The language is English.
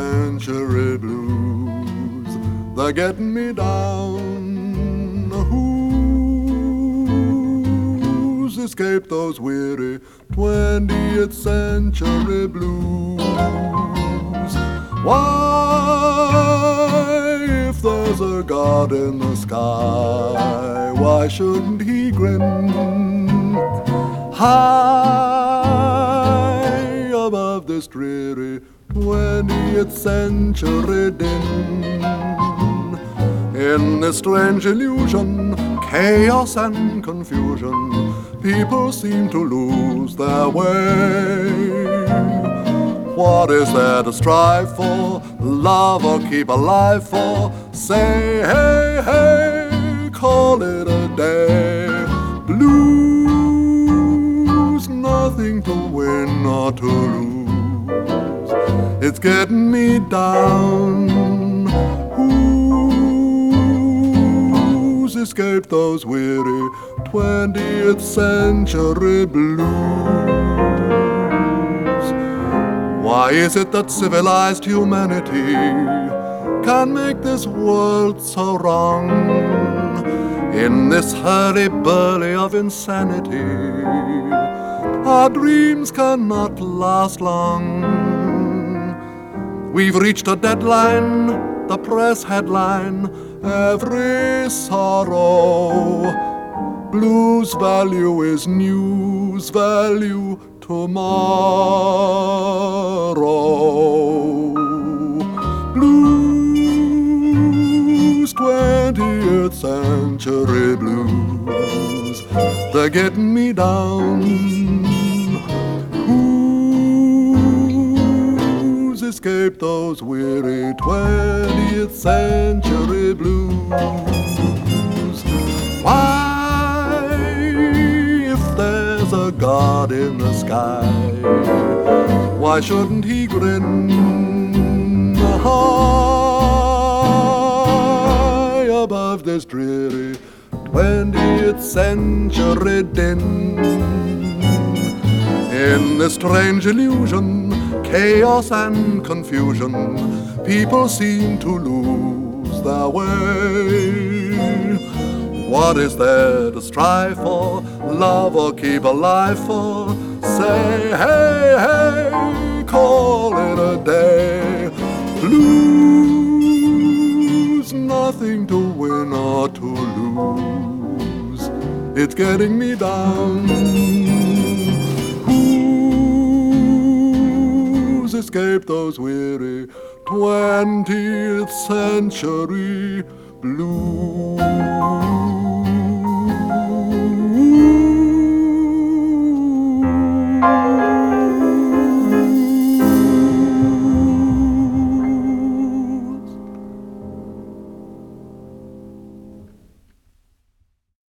century blues. They're getting me down. Who's escaped those weary 20th century blues? Why, if there's a God in the sky, why shouldn't he grin high above this dreary 20th century din? In this strange illusion, chaos and confusion, people seem to lose their way. What is there to strive for, love or keep alive for? Say, hey, hey, call it a day. Blues, nothing to win or to lose. It's getting me down. Who's escaped those weary 20th century blues? Why is it that civilized humanity can make this world so wrong? In this hurly-burly of insanity, our dreams cannot last long. We've reached a deadline, the press headline, every sorrow. Blues value is news value tomorrow. Blues, 20th century blues, they're getting me down. Who's escaped those weary 20th century blues? Why, if there's a God in the sky, why shouldn't he grin high above this dreary 20th century din? In this strange illusion, chaos and confusion, people seem to lose their way. What is there to strive for, love or keep alive for? Say, hey, hey, call it a day. Blues, nothing to win or to lose. It's getting me down. Who's escaped those weary 20th century blues?